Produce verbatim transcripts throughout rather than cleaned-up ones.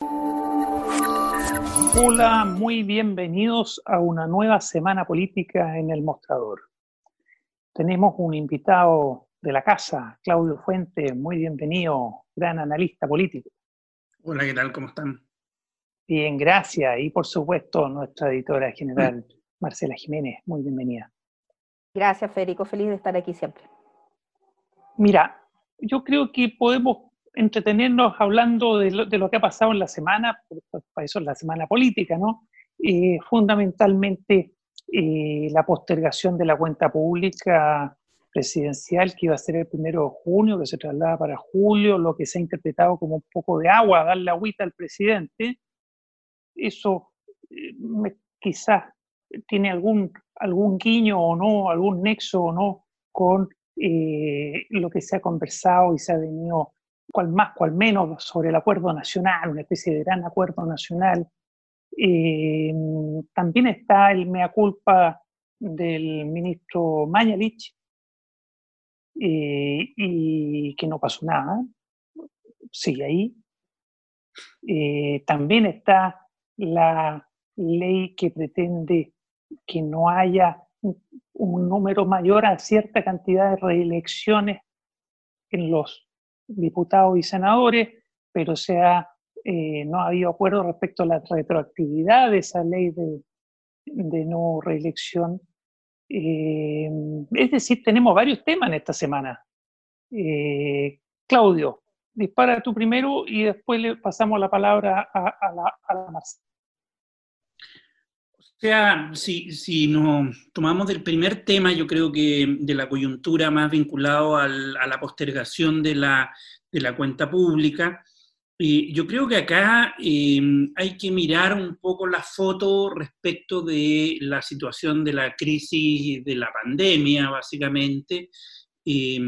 Hola, muy bienvenidos a una nueva semana política en El Mostrador. Tenemos un invitado de la casa, Claudio Fuentes, muy bienvenido, gran analista político. Hola, ¿qué tal? ¿Cómo están? Bien, gracias. Y por supuesto, nuestra editora general, Marcela Jiménez, muy bienvenida. Gracias, Federico, feliz de estar aquí siempre. Mira, yo creo que podemos entretenernos hablando de lo, de lo que ha pasado en la semana, para eso es la semana política, ¿no? Eh, fundamentalmente eh, la postergación de la cuenta pública presidencial que iba a ser el primero de junio, que se traslada para julio, lo que se ha interpretado como un poco de agua, darle agüita al presidente. Eso eh, me, quizás tiene algún, algún guiño o no, algún nexo o no con eh, lo que se ha conversado y se ha venido, cual más, cual menos, sobre el acuerdo nacional, una especie de gran acuerdo nacional. Eh, también está el mea culpa del ministro Mañalich, eh, y que no pasó nada, sigue ahí. Eh, también está la ley que pretende que no haya un, un número mayor a cierta cantidad de reelecciones en los diputados y senadores, pero se ha, eh, no ha habido acuerdo respecto a la retroactividad de esa ley de, de no reelección. Eh, es decir, tenemos varios temas en esta semana. Eh, Claudio, dispara tú primero y después le pasamos la palabra a, a la, a la Marcela. O sea, si, si nos tomamos del primer tema, yo creo que de la coyuntura más vinculado al, a la postergación de la, de la cuenta pública, eh, yo creo que acá eh, hay que mirar un poco la foto respecto de la situación de la crisis de la pandemia, básicamente. Eh,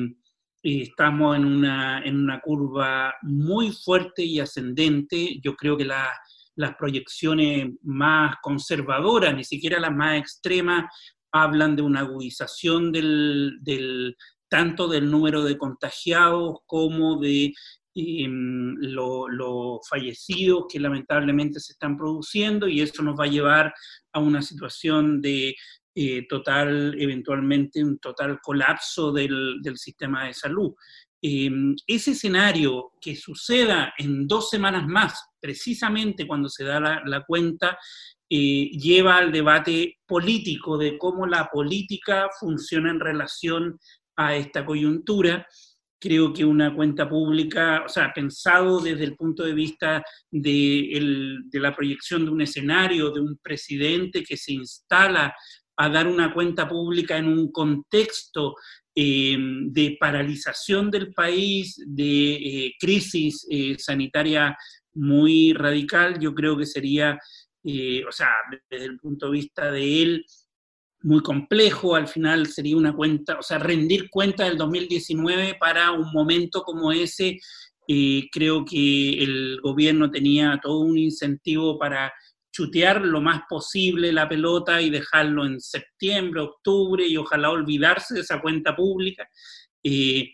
estamos en una, en una curva muy fuerte y ascendente. Yo creo que la las proyecciones más conservadoras, ni siquiera las más extremas, hablan de una agudización del, del, tanto del número de contagiados como de eh, los lo fallecidos que lamentablemente se están produciendo, y eso nos va a llevar a una situación de eh, total, eventualmente un total colapso del, del sistema de salud. Eh, ese escenario que suceda en dos semanas más, precisamente cuando se da la, la cuenta, eh, lleva al debate político de cómo la política funciona en relación a esta coyuntura. Creo que una cuenta pública, o sea, pensado desde el punto de vista de, el, de la proyección de un escenario, de un presidente que se instala a dar una cuenta pública en un contexto eh, de paralización del país, de eh, crisis eh, sanitaria muy radical, yo creo que sería, eh, o sea, desde el punto de vista de él, muy complejo. Al final sería una cuenta, o sea, rendir cuenta del dos mil diecinueve para un momento como ese. Eh, creo que el gobierno tenía todo un incentivo para chutear lo más posible la pelota y dejarlo en septiembre, octubre, y ojalá olvidarse de esa cuenta pública. Eh,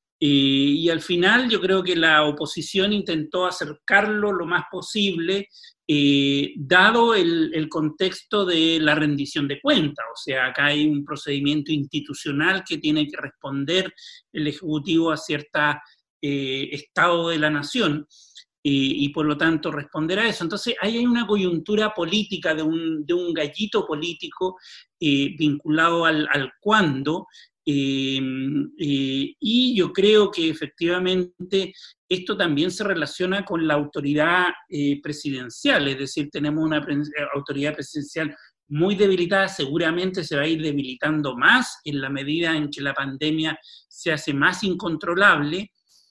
eh, y al final yo creo que la oposición intentó acercarlo lo más posible, eh, dado el, el contexto de la rendición de cuentas. O sea, acá hay un procedimiento institucional que tiene que responder el Ejecutivo a cierto eh, estado de la nación. Y, y por lo tanto responder a eso. Entonces ahí hay una coyuntura política de un, de un gallito político eh, vinculado al, al cuándo, eh, eh, y yo creo que efectivamente esto también se relaciona con la autoridad eh, presidencial, es decir, tenemos una pre- autoridad presidencial muy debilitada, seguramente se va a ir debilitando más en la medida en que la pandemia se hace más incontrolable.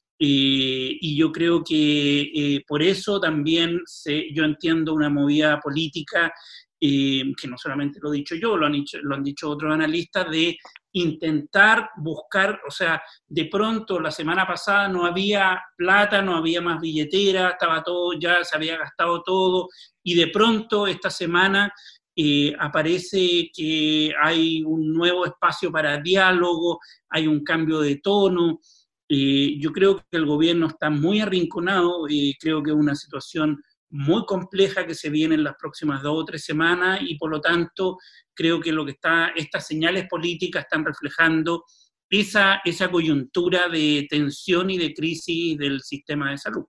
Eh, y yo creo que eh, por eso también se, yo entiendo una movida política, eh, que no solamente lo he dicho yo, lo han dicho, lo han dicho otros analistas, de intentar buscar, o sea, de pronto la semana pasada no había plata, no había más billetera, estaba todo, ya se había gastado todo, y de pronto esta semana eh, aparece que hay un nuevo espacio para diálogo, hay un cambio de tono. Eh, yo creo que el gobierno está muy arrinconado, y creo que es una situación muy compleja que se viene en las próximas dos o tres semanas, y por lo tanto creo que lo que está, estas señales políticas están reflejando esa, esa coyuntura de tensión y de crisis del sistema de salud.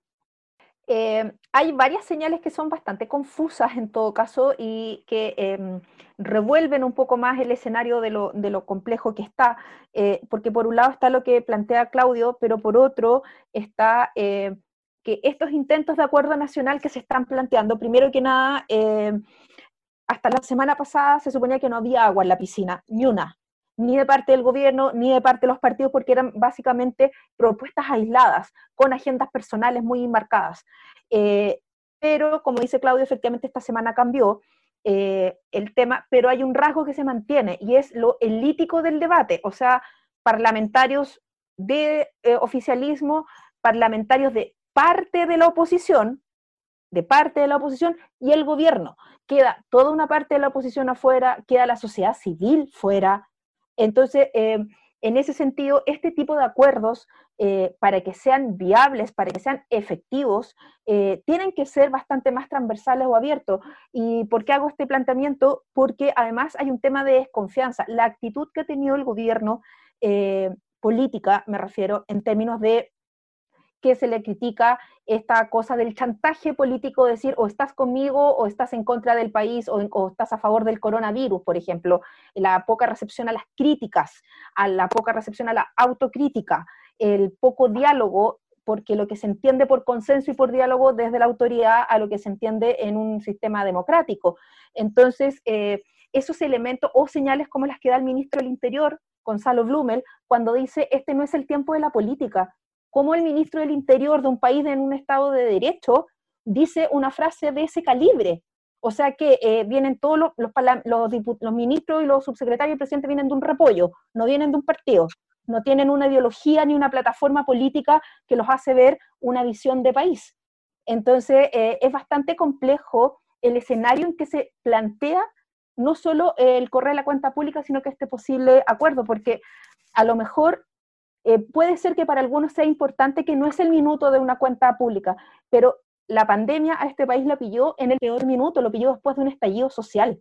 Eh, hay varias señales que son bastante confusas en todo caso y que eh, revuelven un poco más el escenario de lo, de lo complejo que está, eh, porque por un lado está lo que plantea Claudio, pero por otro está eh, que estos intentos de acuerdo nacional que se están planteando, primero que nada, eh, hasta la semana pasada se suponía que no había agua en la piscina, ni una, ni de parte del gobierno, ni de parte de los partidos, porque eran básicamente propuestas aisladas, con agendas personales muy marcadas. Eh, pero, como dice Claudio, efectivamente esta semana cambió eh, el tema, pero hay un rasgo que se mantiene, y es lo elítico del debate, o sea, parlamentarios de eh, oficialismo, parlamentarios de parte de la oposición, de parte de la oposición y el gobierno. Queda toda una parte de la oposición afuera, queda la sociedad civil fuera. Entonces, eh, en ese sentido, este tipo de acuerdos, eh, para que sean viables, para que sean efectivos, eh, tienen que ser bastante más transversales o abiertos. ¿Y por qué hago este planteamiento? Porque además hay un tema de desconfianza. La actitud que ha tenido el gobierno, eh, política, me refiero, en términos de que se le critica esta cosa del chantaje político, decir o estás conmigo o estás en contra del país o, o estás a favor del coronavirus, por ejemplo, la poca recepción a las críticas, a la poca recepción a la autocrítica, el poco diálogo, porque lo que se entiende por consenso y por diálogo desde la autoridad a lo que se entiende en un sistema democrático. Entonces, eh, esos elementos o señales como las que da el ministro del Interior, Gonzalo Blumel, cuando dice este no es el tiempo de la política. Cómo el ministro del Interior de un país en un estado de derecho dice una frase de ese calibre. O sea que eh, vienen todos los, los, los, los ministros y los subsecretarios del presidente vienen de un repollo, no vienen de un partido, no tienen una ideología ni una plataforma política que los hace ver una visión de país. Entonces eh, es bastante complejo el escenario en que se plantea no solo el correr la cuenta pública, sino que este posible acuerdo, porque a lo mejor Eh, puede ser que para algunos sea importante que no es el minuto de una cuenta pública, pero la pandemia a este país la pilló en el peor minuto, lo pilló después de un estallido social.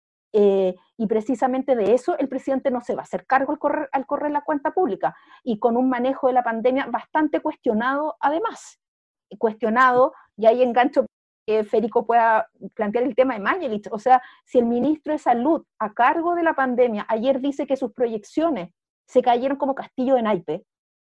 Eh, y precisamente de eso el presidente no se va a hacer cargo al correr, al correr la cuenta pública, y con un manejo de la pandemia bastante cuestionado además. Cuestionado, y ahí engancho que Federico pueda plantear el tema de Mañalich. O sea, si el ministro de Salud a cargo de la pandemia ayer dice que sus proyecciones se cayeron como castillo de naipe,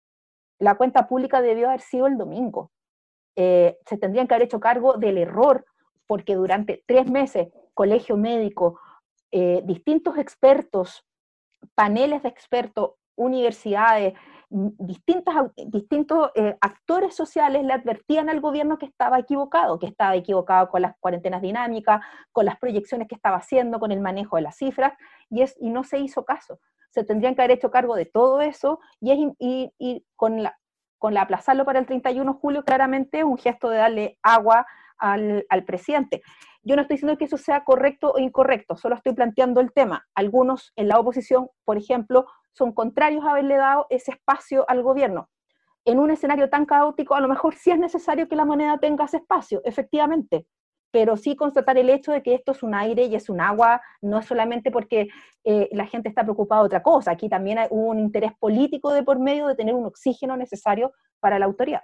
la cuenta pública debió haber sido el domingo. Eh, se tendrían que haber hecho cargo del error, porque durante tres meses, colegio médico, eh, distintos expertos, paneles de expertos, universidades, distintas, distintos eh, actores sociales le advertían al gobierno que estaba equivocado, que estaba equivocado con las cuarentenas dinámicas, con las proyecciones que estaba haciendo, con el manejo de las cifras, y, es, y no se hizo caso. Se tendrían que haber hecho cargo de todo eso, y, es, y, y con, la, con la aplazarlo para el treinta y uno de julio, claramente es un gesto de darle agua al, al presidente. Yo no estoy diciendo que eso sea correcto o incorrecto, solo estoy planteando el tema. Algunos en la oposición, por ejemplo, son contrarios a haberle dado ese espacio al gobierno. En un escenario tan caótico, a lo mejor sí es necesario que la moneda tenga ese espacio, efectivamente, pero sí constatar el hecho de que esto es un aire y es un agua, no es solamente porque eh, la gente está preocupada de otra cosa, aquí también hay un interés político de por medio de tener un oxígeno necesario para la autoridad.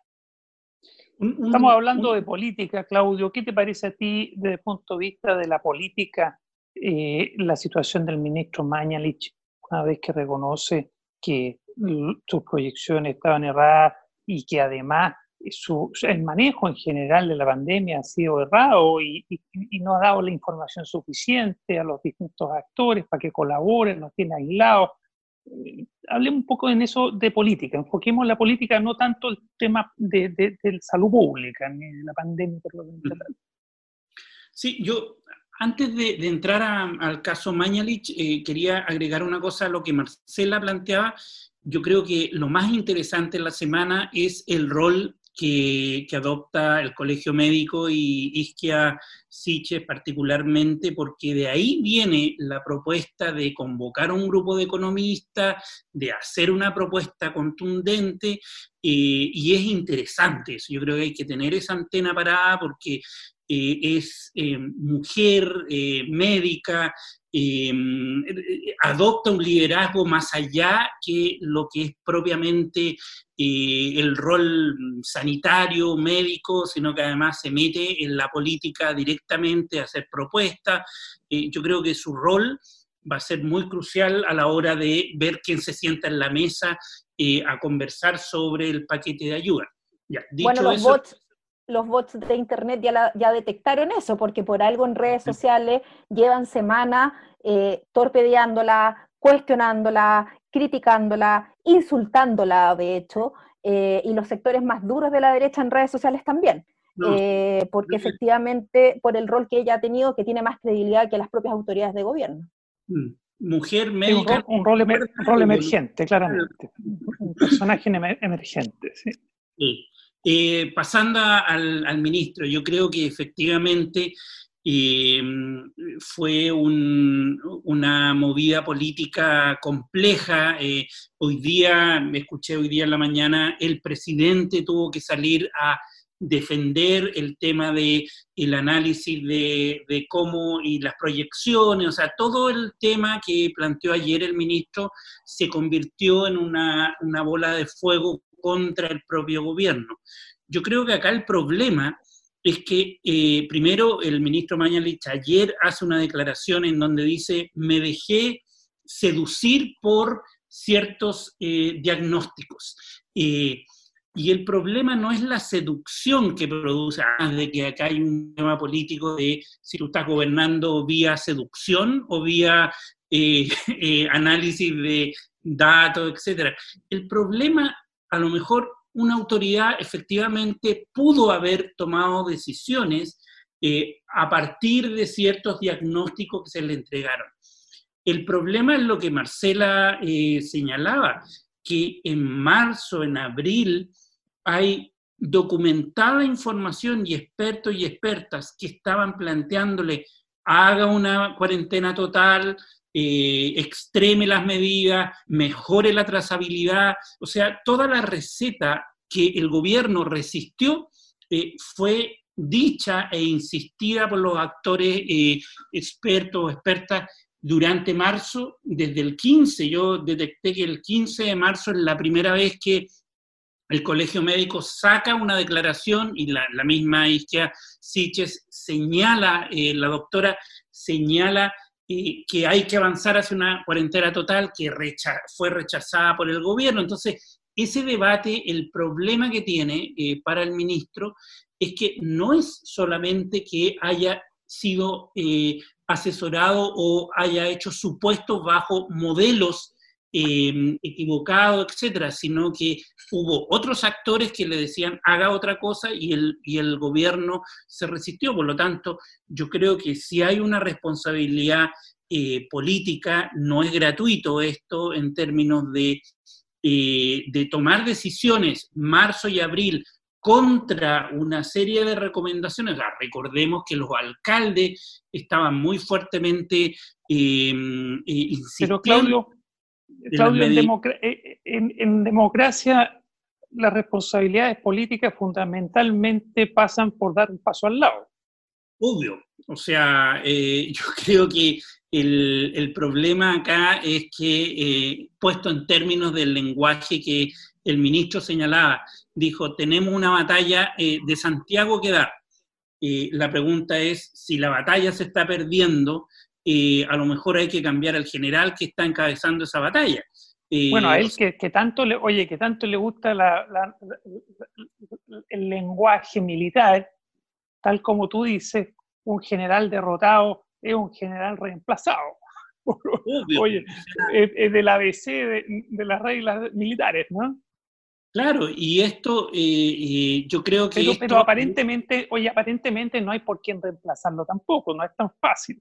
Estamos hablando de política, Claudio. ¿Qué te parece a ti desde el punto de vista de la política, eh, la situación del ministro Mañalich, una vez que reconoce que sus proyecciones estaban erradas y que además su, el manejo en general de la pandemia ha sido errado y, y, y no ha dado la información suficiente a los distintos actores para que colaboren, nos tiene aislados? Hablemos un poco en eso de política, enfoquemos la política, no tanto el tema de, de, de salud pública, ni de la pandemia por lo menos. Sí, yo antes de, de entrar a, al caso Mañalich, eh, quería agregar una cosa a lo que Marcela planteaba. Yo creo que lo más interesante en la semana es el rol que, que adopta el Colegio Médico y Isquia Siches particularmente, porque de ahí viene la propuesta de convocar a un grupo de economistas, de hacer una propuesta contundente, eh, y es interesante eso. Yo creo que hay que tener esa antena parada porque eh, es eh, mujer, eh, médica, eh, adopta un liderazgo más allá que lo que es propiamente eh, el rol sanitario, médico, sino que además se mete en la política directamente a hacer propuestas. Eh, yo creo que su rol va a ser muy crucial a la hora de ver quién se sienta en la mesa eh, a conversar sobre el paquete de ayuda. Ya, dicho bueno, los eso, bots, los bots de Internet ya, la, ya detectaron eso, porque por algo en redes sociales llevan semanas eh, torpedeándola, cuestionándola, criticándola, insultándola, de hecho, eh, y los sectores más duros de la derecha en redes sociales también. no, Eh, porque efectivamente, por el rol que ella ha tenido, que tiene más credibilidad que las propias autoridades de gobierno. mujer Sí, un médica. rol, un rol, emer, un rol emergente, claramente. Un personaje emer, emergente, sí. Sí. Eh, pasando al, al ministro, yo creo que efectivamente eh, fue un, una movida política compleja. Eh, hoy día, me escuché hoy día en la mañana, el presidente tuvo que salir a defender el tema de el análisis de, de cómo y las proyecciones, o sea, todo el tema que planteó ayer el ministro se convirtió en una, una bola de fuego contra el propio gobierno. Yo creo que acá el problema es que, eh, primero, el ministro Mañalich ayer hace una declaración en donde dice, me dejé seducir por ciertos eh, diagnósticos. Eh, y el problema no es la seducción que produce, además de que acá hay un tema político de si tú estás gobernando vía seducción o vía eh, eh, análisis de datos, etcétera. El problema, a lo mejor, una autoridad efectivamente pudo haber tomado decisiones eh, a partir de ciertos diagnósticos que se le entregaron. El problema es lo que Marcela eh, señalaba, que en marzo, en abril, hay documentada información y expertos y expertas que estaban planteándole haga una cuarentena total, eh, extreme las medidas, mejore la trazabilidad, o sea, toda la receta que el gobierno resistió eh, fue dicha e insistida por los actores eh, expertos o expertas durante marzo, desde el quince, yo detecté que el quince de marzo es la primera vez que el Colegio Médico saca una declaración y la, la misma Isquia Siches señala, eh, la doctora señala eh, que hay que avanzar hacia una cuarentena total que recha- fue rechazada por el gobierno. Entonces, ese debate, el problema que tiene eh, para el ministro es que no es solamente que haya sido eh, asesorado o haya hecho supuestos bajo modelos eh, equivocados, etcétera, sino que hubo otros actores que le decían haga otra cosa y el, y el gobierno se resistió. Por lo tanto, yo creo que si hay una responsabilidad eh, política, no es gratuito esto en términos de, eh, de tomar decisiones marzo y abril contra una serie de recomendaciones. O sea, recordemos que los alcaldes estaban muy fuertemente eh, eh, insistiendo. Pero Claudio, Claudio en, democra- en, en democracia las responsabilidades políticas fundamentalmente pasan por dar un paso al lado. Obvio. O sea, eh, yo creo que el, el problema acá es que, eh, puesto en términos del lenguaje que el ministro señalaba, dijo, tenemos una batalla eh, de Santiago que dar. Eh, la pregunta es, si la batalla se está perdiendo, eh, a lo mejor hay que cambiar al general que está encabezando esa batalla. Eh, bueno, a él que, que tanto le, oye, que tanto le gusta la, la, la, el lenguaje militar, tal como tú dices, un general derrotado es un general reemplazado. Obvio. Oye, es, es del A B C de, de las reglas militares, ¿no? Claro, y esto, eh, eh, yo creo que pero, esto... pero aparentemente, oye, aparentemente no hay por quién reemplazarlo tampoco, no es tan fácil.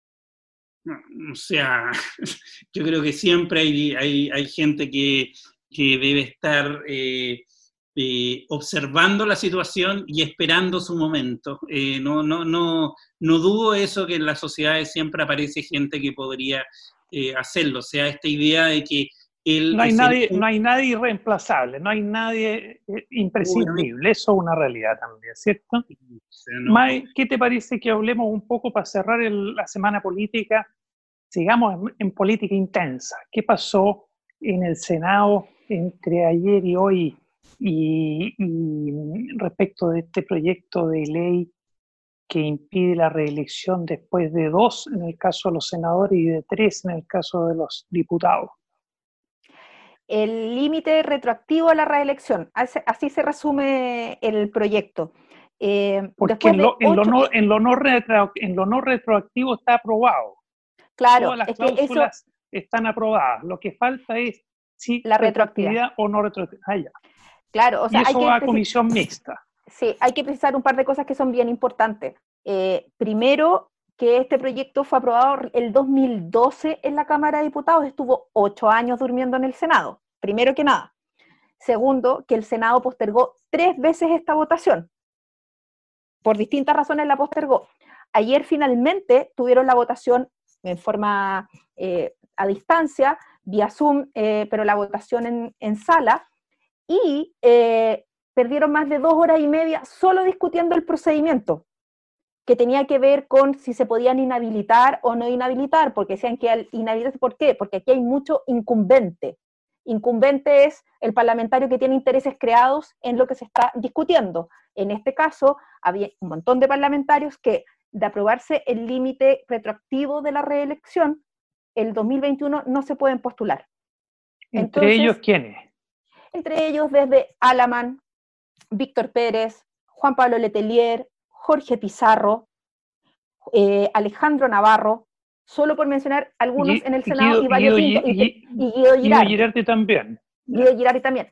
O sea, yo creo que siempre hay, hay, hay gente que, que debe estar eh, eh, observando la situación y esperando su momento. Eh, no, no, no, no dudo eso, que en las sociedades siempre aparece gente que podría eh, hacerlo. O sea, esta idea de que el... No hay, es nadie, el, no hay nadie irreemplazable, no hay nadie eh, imprescindible, eso es una realidad también, ¿cierto? no, Mae, ¿qué te parece que hablemos un poco para cerrar el, la semana política? Sigamos en, en política intensa. ¿Qué pasó en el Senado entre ayer y hoy y, y respecto de este proyecto de ley que impide la reelección después de dos en el caso de los senadores y de tres en el caso de los diputados? El límite retroactivo a la reelección, así, así se resume el proyecto. Eh, Porque en de lo, en, lo ocho, no, en, lo no retro, en lo no retroactivo está aprobado. claro, Todas las es que eso, cláusulas están aprobadas. Lo que falta es si la retroactividad retroactividad. o no retroactividad. Ah, ya. Claro, o Y sea, hay eso que va a precis- comisión mixta. sí, hay que precisar un par de cosas que son bien importantes. Eh, primero, que este proyecto fue aprobado el dos mil doce en la Cámara de Diputados, estuvo ocho años durmiendo en el Senado, primero que nada. Segundo, que el Senado postergó tres veces esta votación. Por distintas razones la postergó. Ayer finalmente tuvieron la votación en forma eh, a distancia, vía Zoom, eh, pero la votación en, en sala, y eh, perdieron más de dos horas y media solo discutiendo el procedimiento, que tenía que ver con si se podían inhabilitar o no inhabilitar, porque decían que al inhabilitarse, ¿por qué? Porque aquí hay mucho incumbente. Incumbente es el parlamentario que tiene intereses creados en lo que se está discutiendo. En este caso, había un montón de parlamentarios que, de aprobarse el límite retroactivo de la reelección, el dos mil veintiuno no se pueden postular. ¿Entre Entonces, ellos quiénes? Entre ellos desde Alamán, Víctor Pérez, Juan Pablo Letelier, Jorge Pizarro, eh, Alejandro Navarro, solo por mencionar algunos Y, en el Senado, Guido, y Mario Guido, Pinto, y, y, y Guido Guido Girardi. Girardi también. Guido Girardi también.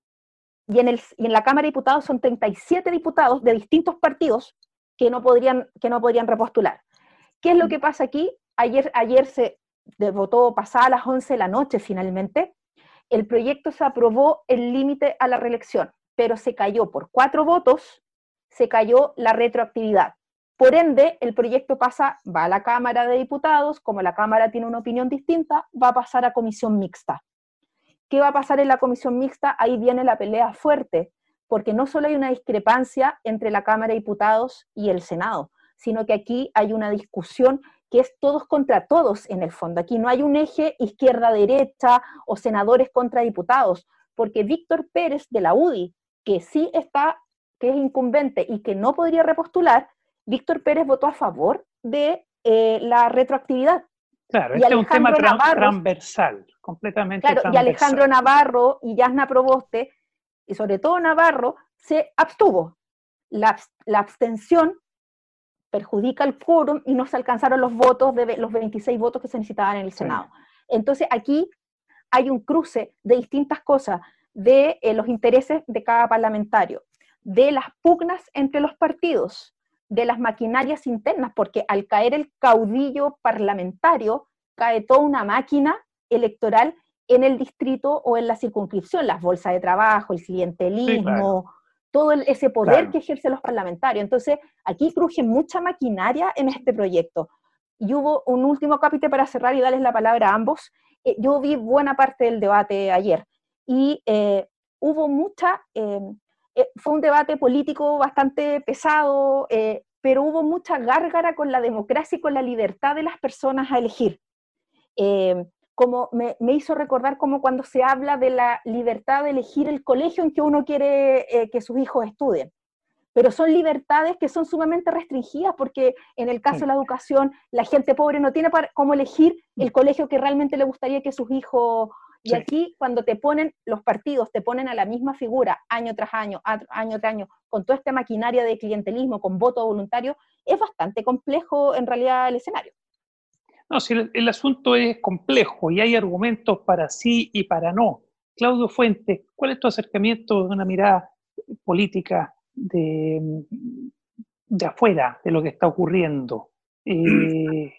Y en, el, y en la Cámara de Diputados son treinta y siete diputados de distintos partidos que no podrían, que no podrían repostular. ¿Qué es lo que pasa aquí? Ayer, ayer se votó pasada a las once de la noche finalmente. El proyecto se aprobó el límite a la reelección, pero se cayó por cuatro votos, se cayó la retroactividad. Por ende, el proyecto pasa, va a la Cámara de Diputados, como la Cámara tiene una opinión distinta, va a pasar a comisión mixta. ¿Qué va a pasar en la comisión mixta? Ahí viene la pelea fuerte, porque no solo hay una discrepancia entre la Cámara de Diputados y el Senado, sino que aquí hay una discusión que es todos contra todos en el fondo. Aquí no hay un eje izquierda-derecha o senadores contra diputados, porque Víctor Pérez de la U D I, que sí está, que es incumbente y que no podría repostular, Víctor Pérez votó a favor de eh, la retroactividad. Claro, y este es un tema tra Navarro, transversal, completamente claro, transversal. Y Alejandro Navarro y Yasna Proboste, y sobre todo Navarro, se abstuvo. La, la abstención perjudica el quórum y no se alcanzaron los votos, de los veintiséis votos que se necesitaban en el Senado. Sí. Entonces aquí hay un cruce de distintas cosas, de eh, los intereses de cada parlamentario, de las pugnas entre los partidos, de las maquinarias internas, porque al caer el caudillo parlamentario, cae toda una máquina electoral en el distrito o en la circunscripción, las bolsas de trabajo, el clientelismo, sí, claro. todo el, ese poder claro. que ejercen los parlamentarios. Entonces, aquí cruje mucha maquinaria en este proyecto. Y hubo un último capítulo para cerrar y darles la palabra a ambos. Eh, yo vi buena parte del debate ayer, y eh, hubo mucha... Eh, eh, fue un debate político bastante pesado, eh, pero hubo mucha gárgara con la democracia y con la libertad de las personas a elegir. Eh, como me, me hizo recordar como cuando se habla de la libertad de elegir el colegio en que uno quiere eh, que sus hijos estudien. Pero son libertades que son sumamente restringidas, porque en el caso sí. de la educación, la gente pobre no tiene para, cómo elegir el colegio que realmente le gustaría que sus hijos... Y sí. aquí, cuando te ponen, los partidos te ponen a la misma figura, año tras año, año tras año, con toda esta maquinaria de clientelismo, con voto voluntario, es bastante complejo en realidad el escenario. No, si el, el asunto es complejo y hay argumentos para sí y para no. Claudio Fuentes, ¿cuál es tu acercamiento de una mirada política de, de afuera de lo que está ocurriendo? Eh...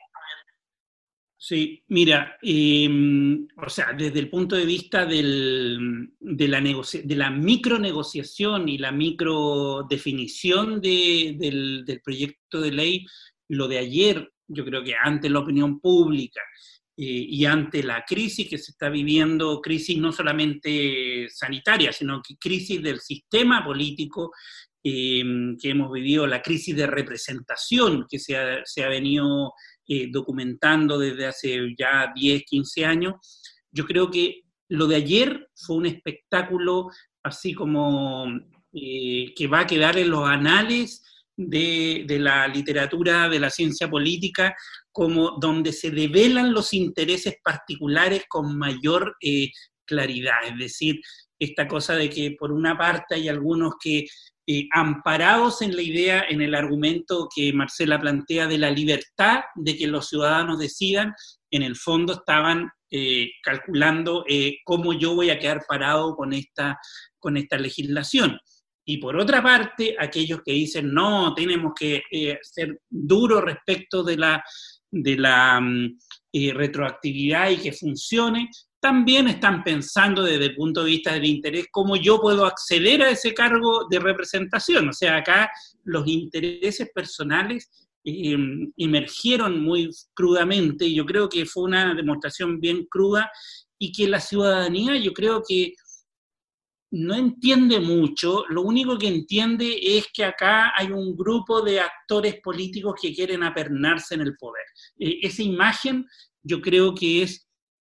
Sí, mira, eh, o sea, desde el punto de vista del, de, la de la micronegociación y la microdefinición de, del, del proyecto de ley, lo de ayer, yo creo que ante la opinión pública eh, y ante la crisis que se está viviendo, crisis no solamente sanitaria, sino que crisis del sistema político eh, que hemos vivido, la crisis de representación que se ha, se ha venido eh, documentando desde hace ya diez, quince años, yo creo que lo de ayer fue un espectáculo así como eh, que va a quedar en los anales de, de la literatura, de la ciencia política, como donde se develan los intereses particulares con mayor eh, claridad. Es decir, esta cosa de que por una parte hay algunos que, eh, amparados en la idea, en el argumento que Marcela plantea de la libertad de que los ciudadanos decidan, en el fondo estaban eh, calculando eh, cómo yo voy a quedar parado con esta, con esta legislación. Y por otra parte, aquellos que dicen, no, tenemos que eh, ser duros respecto de la, de la eh, retroactividad y que funcione, también están pensando desde el punto de vista del interés cómo yo puedo acceder a ese cargo de representación. O sea, acá los intereses personales eh, emergieron muy crudamente, y yo creo que fue una demostración bien cruda, y que la ciudadanía, yo creo que no entiende mucho. Lo único que entiende es que acá hay un grupo de actores políticos que quieren apernarse en el poder. Eh, esa imagen yo creo que es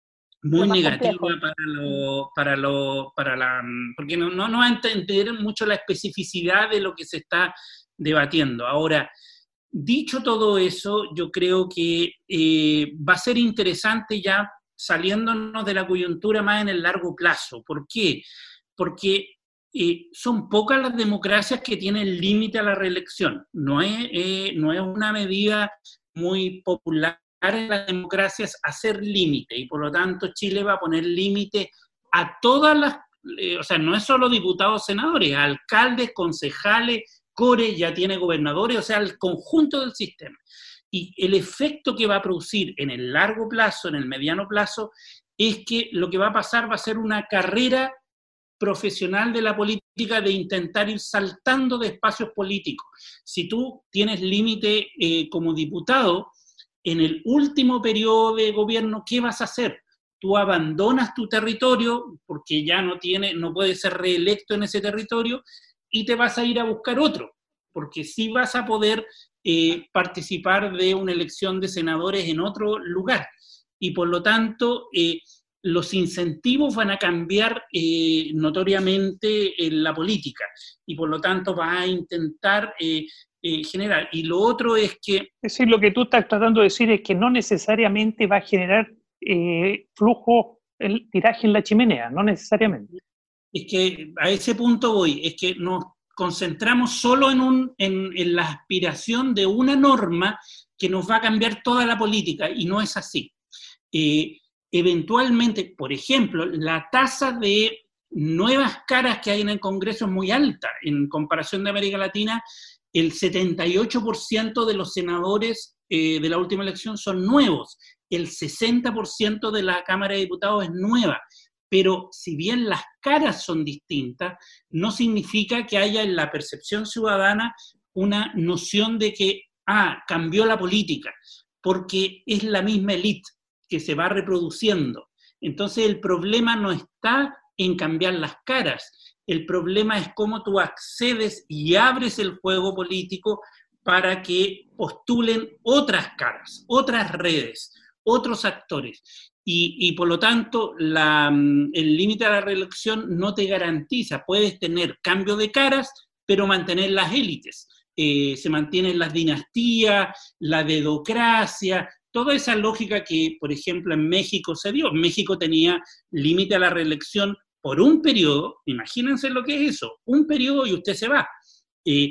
muy negativa para lo, para lo, para la, porque no, no, no va a entender mucho la especificidad de lo que se está debatiendo. Ahora, dicho todo eso, yo creo que eh, va a ser interesante ya saliéndonos de la coyuntura más en el largo plazo. ¿Por qué? Porque eh, son pocas las democracias que tienen límite a la reelección. No es, eh, no es una medida muy popular en las democracias hacer límite, y por lo tanto Chile va a poner límite a todas las, eh, o sea, no es solo diputados, senadores, alcaldes, concejales, core, ya tiene gobernadores, o sea, el conjunto del sistema. Y el efecto que va a producir en el largo plazo, en el mediano plazo, es que lo que va a pasar va a ser una carrera profesional de la política de intentar ir saltando de espacios políticos. Si tú tienes límite eh, como diputado, en el último periodo de gobierno, ¿qué vas a hacer? Tú abandonas tu territorio porque ya no, tiene, no puedes ser reelecto en ese territorio y te vas a ir a buscar otro, porque sí vas a poder eh, participar de una elección de senadores en otro lugar. Y por lo tanto, eh, los incentivos van a cambiar eh, notoriamente en la política, y por lo tanto va a intentar eh, eh, generar. Y lo otro es que... Es decir, lo que tú estás tratando de decir es que no necesariamente va a generar eh, flujo, el tiraje en la chimenea, no necesariamente. Es que a ese punto voy, es que nos concentramos solo en, un, en, en la aspiración de una norma que nos va a cambiar toda la política, y no es así. Eh, eventualmente, por ejemplo, la tasa de nuevas caras que hay en el Congreso es muy alta. En comparación de América Latina, el setenta y ocho por ciento de los senadores eh, de la última elección son nuevos, el sesenta por ciento de la Cámara de Diputados es nueva, pero si bien las caras son distintas, no significa que haya en la percepción ciudadana una noción de que, ah, cambió la política, porque es la misma élite que se va reproduciendo. Entonces el problema no está en cambiar las caras, el problema es cómo tú accedes y abres el juego político para que postulen otras caras, otras redes, otros actores. Y, y por lo tanto, la, el límite a la reelección no te garantiza. Puedes tener cambio de caras, pero mantener las élites. Eh, se mantienen las dinastías, la dedocracia, toda esa lógica que, por ejemplo, en México se dio. México tenía límite a la reelección por un periodo, imagínense lo que es eso, un periodo y usted se va. Eh,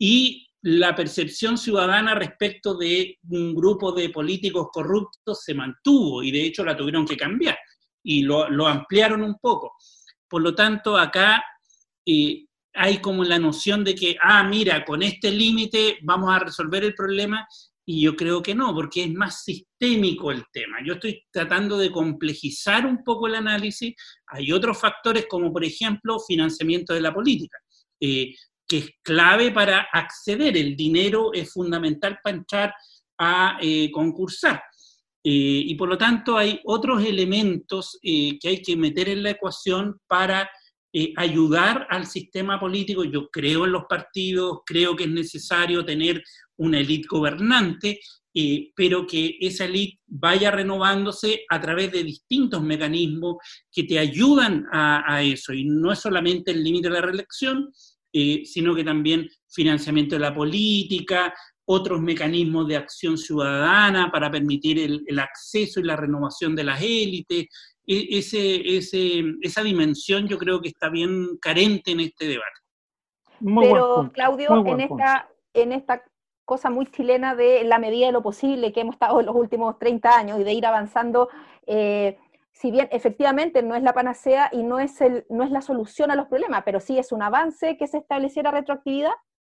y la percepción ciudadana respecto de un grupo de políticos corruptos se mantuvo, y de hecho la tuvieron que cambiar, y lo, lo ampliaron un poco. Por lo tanto, acá eh, hay como la noción de que, ah, mira, con este límite vamos a resolver el problema, y yo creo que no, porque es más sistémico el tema. Yo estoy tratando de complejizar un poco el análisis. Hay otros factores como, por ejemplo, financiamiento de la política, eh, que es clave para acceder. El dinero es fundamental para entrar a eh, concursar. Eh, y por lo tanto hay otros elementos eh, que hay que meter en la ecuación para eh, ayudar al sistema político. Yo creo en los partidos, creo que es necesario tener una élite gobernante, eh, pero que esa élite vaya renovándose a través de distintos mecanismos que te ayudan a, a eso. Y no es solamente el límite de la reelección, eh, sino que también financiamiento de la política, otros mecanismos de acción ciudadana para permitir el, el acceso y la renovación de las élites. E, ese, ese, esa dimensión yo creo que está bien carente en este debate. Muy Pero, Claudio, en esta, en esta cosa muy chilena de la medida de lo posible que hemos estado en los últimos treinta años y de ir avanzando, eh, si bien efectivamente no es la panacea y no es, el, no es la solución a los problemas, pero sí es un avance que se estableciera retroactividad.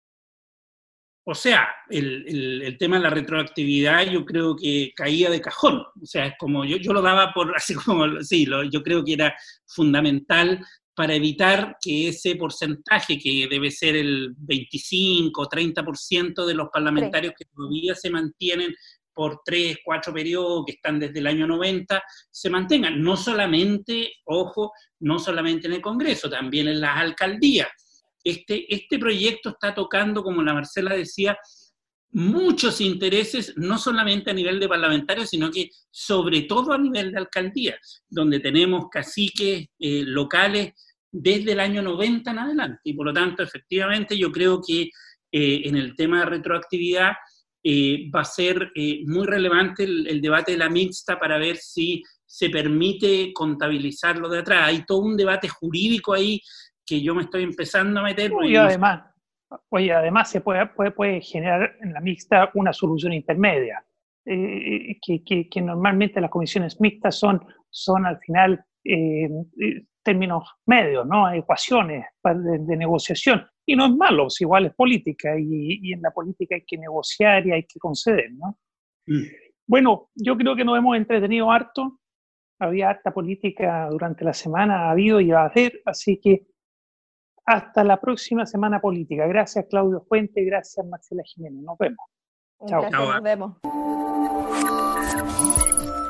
O sea, el, el, el tema de la retroactividad yo creo que caía de cajón. O sea, es como yo, yo lo daba por, así como, sí, lo, yo creo que era fundamental para evitar que ese porcentaje, que debe ser el veinticinco o treinta por ciento de los parlamentarios sí. que todavía se mantienen por tres, cuatro periodos, que están desde el año noventa, se mantengan. No solamente, ojo, no solamente en el Congreso, también en las alcaldías. Este, este proyecto está tocando, como la Marcela decía, muchos intereses, no solamente a nivel de parlamentarios, sino que sobre todo a nivel de alcaldía, donde tenemos caciques eh, locales desde el año noventa en adelante. Y por lo tanto, efectivamente, yo creo que eh, en el tema de retroactividad eh, va a ser eh, muy relevante el, el debate de la mixta para ver si se permite contabilizarlo de atrás. Hay todo un debate jurídico ahí que yo me estoy empezando a meter. Y además, oye, además se puede, puede, puede generar en la mixta una solución intermedia, eh, que, que, que normalmente las comisiones mixtas son, son al final eh, términos medios, ¿no? Ecuaciones de, de negociación, y no es malo, es igual es política, y, y en la política hay que negociar y hay que conceder, ¿no? Mm. Bueno, yo creo que nos hemos entretenido harto, había harta política durante la semana, ha habido y va a haber, así que hasta la próxima semana política. Gracias, Claudio Fuente, gracias, Marcela Jiménez. Nos vemos. Chao. Gracias, nos vemos.